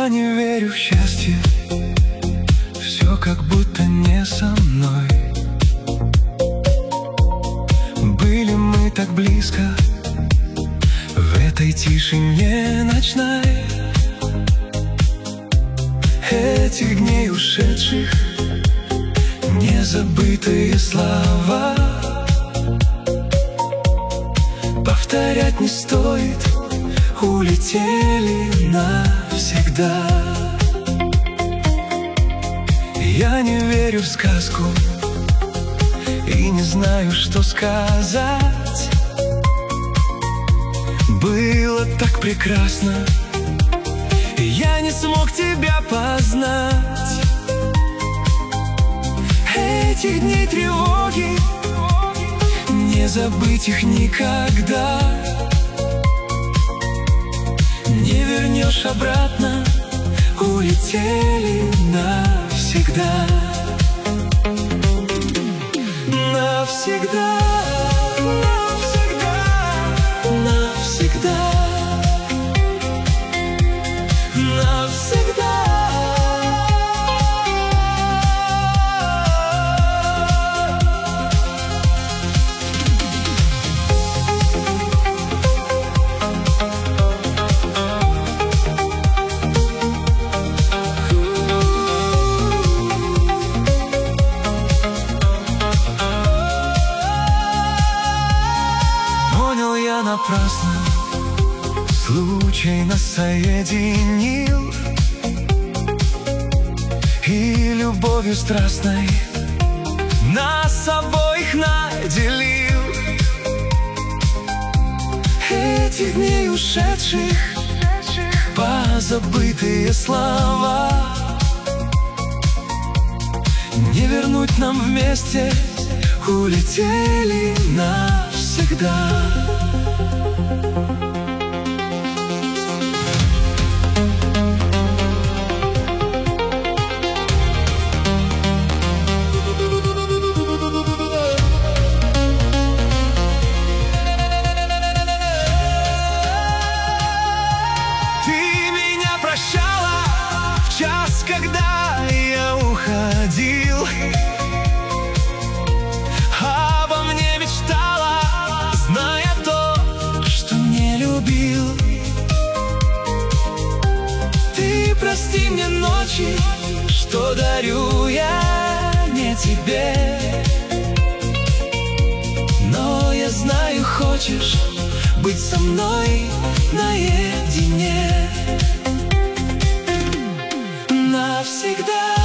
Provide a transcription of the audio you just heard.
Я не верю в счастье, все как будто не со мной. Были мы так близко в этой тишине ночной. Этих дней ушедших незабытые слова повторять не стоит, улетели навсегда. Я не верю в сказку и не знаю, что сказать. Было так прекрасно, и я не смог тебя познать. Этих дней тревоги, не забыть их никогда. Не вернешь обратно, улетели навсегда. Навсегда, навсегда, навсегда, навсегда. Я напрасно случай нас соединил, и любовью страстной нас обоих наделил. Этих дней ушедших позабытые слова не вернуть нам вместе, улетели навсегда. Час, когда я уходил, обо мне мечтала, зная то, что не любил. Ты прости мне ночи, что дарю я не тебе, но я знаю, хочешь быть со мной наедине. Навсегда.